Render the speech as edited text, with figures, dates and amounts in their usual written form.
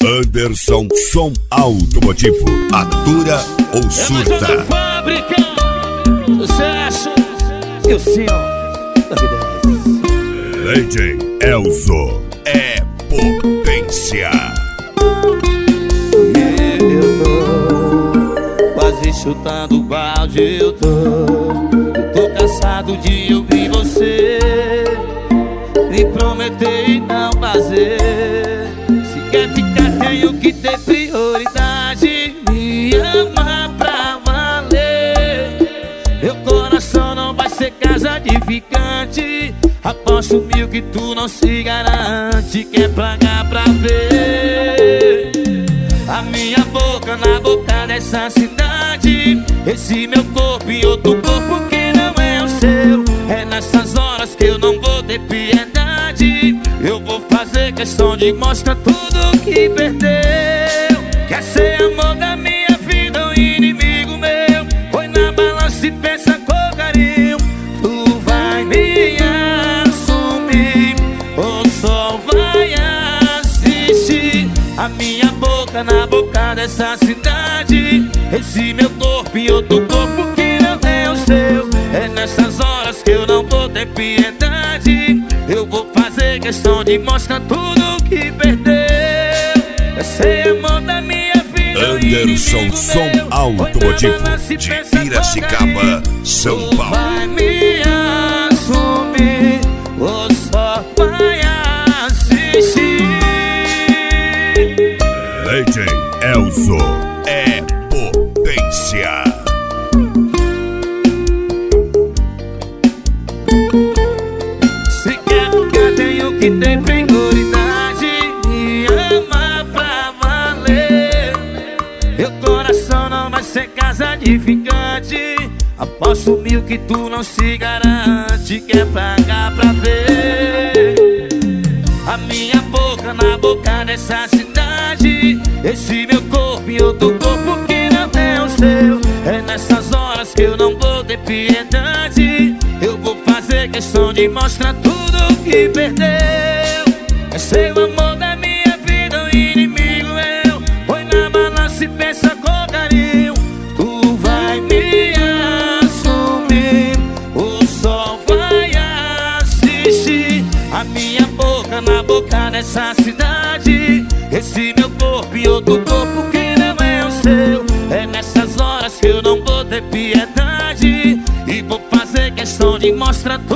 Anderson Som Automotivo. Atura ou surta? É mais fábrica, sucesso e o senhor DJ Elzo é potência. Eu tô quase chutando o balde. Eu tô cansado de ouvir você me prometer e não fazer. Se quer ficar, tenho que ter prioridade. Me ama pra valer. Meu coração não vai ser casa de ficante. Aposto 1000 que tu não se garante. Quer pagar pra ver a minha boca na boca dessa cidade, esse meu corpo em outro corpo que não é o seu. É nessas horas que eu não vou ter piedade. Eu vou fazer questão de mostrar tudo que perdeu. Quer ser amor da minha vida ou inimigo meu? Põe na balança e pensa com carinho. Tu vai me assumir ou só vai assistir? A minha boca na boca dessa cidade, esse meu corpo em outro corpo que não é o seu. É nessas horas que eu não vou ter piedade. Eu vou fazer questão de mostrar tudo que perdeu. É ser amor da minha vida. Anderson Som Automotivo de Piracicaba, São Paulo. Vai me assumir ou só vai assistir? DJ Elzo é potência. Se quer ficar, tenho que ter prioridade. Me ama pra valer. Meu coração não vai ser casa de ficante. Aposto 1000 que tu não se garante. Quer pagar pra ver a minha boca na boca dessa cidade, esse meu corpo em outro corpo que não é o seu. É nessas horas que eu não vou ter piedade. Eu vou fazer questão de mostrar tudo que perdeu. É ser o amor da minha vida ou inimigo meu? Põe na balança e pensa com carinho. Tu vai me assumir ou só vai assistir? A minha boca na boca dessa cidade, esse meu corpo e outro corpo que não é o seu. É nessas horas que eu não vou ter piedade. E vou fazer questão de mostrar